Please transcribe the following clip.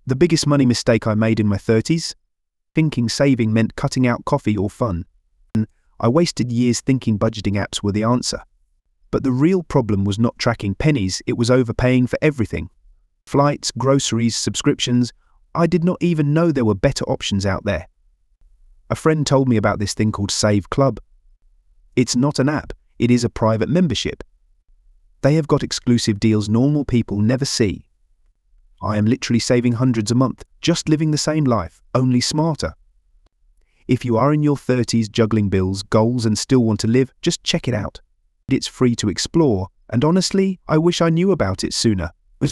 The biggest money mistake I made in my 30s? Thinking saving meant cutting out coffee or fun. I wasted years thinking budgeting apps were the answer. But the real problem was not tracking pennies, it was overpaying for everything. Flights, groceries, subscriptions. I did not even know there were better options out there. A friend told me about this thing called Save Club. It's not an app, it is a private membership. They have got exclusive deals normal people never see. I am literally saving hundreds a month, just living the same life, only smarter. If you are in your 30s juggling bills, goals and still want to live, just check it out. It's free to explore, and honestly, I wish I knew about it sooner.